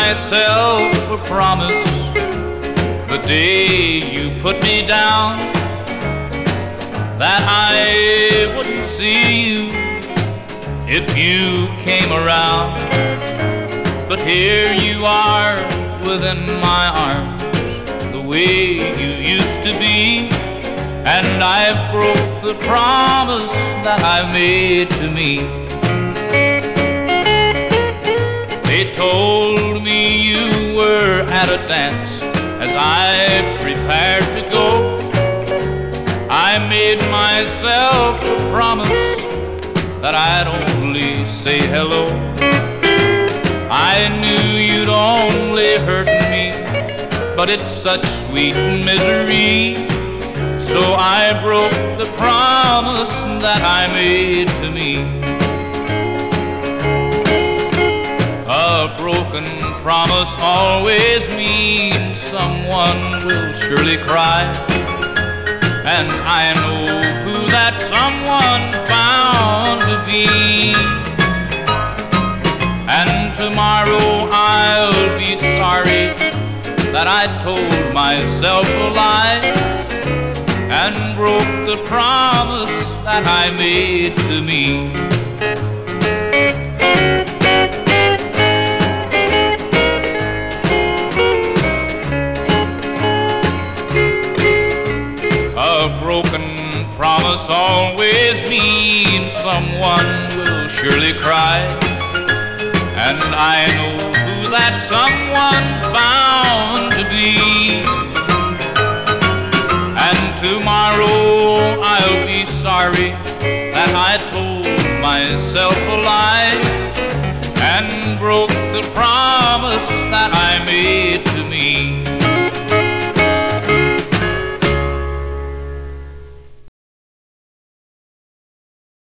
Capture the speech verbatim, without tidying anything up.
myself a promise the day you put me down, that I wouldn't see you if you came around. But here you are within my arms, the way you used to be, and I broke the promise that I made to me. They told me you were at a dance as I prepared to go. I made myself a promise that I'd only say hello. I knew you'd only hurt me, but it's such sweet misery, so I broke the promise that I made to me. A broken promise always means someone will surely cry, and I know who that someone's bound to be. And tomorrow I'll be sorry that I told myself a lie and broke the promise that I made to me. A broken promise always means someone will surely cry, and I know who that someone's bound to be. And tomorrow I'll be sorry that I told myself a lie and broke the promise that I made to